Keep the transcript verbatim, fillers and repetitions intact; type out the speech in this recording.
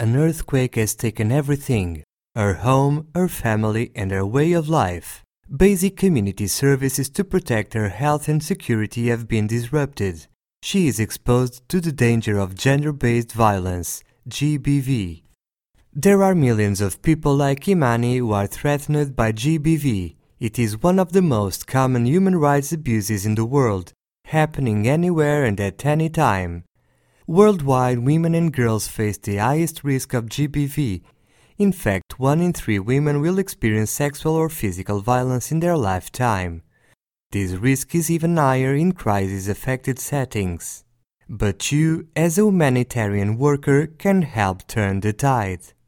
an earthquake has taken everything: her home, her family, and her way of life. Basic community services to protect her health and security have been disrupted. She is exposed to the danger of gender-based violence, G B V. There are millions of people like Imani who are threatened by G B V. It is one of the most common human rights abuses in the world, happening anywhere and at any time. Worldwide, women and girls face the highest risk of G B V. In fact, one in three women will experience sexual or physical violence in their lifetime. This risk is even higher in crisis-affected settings. But you, as a humanitarian worker, can help turn the tide.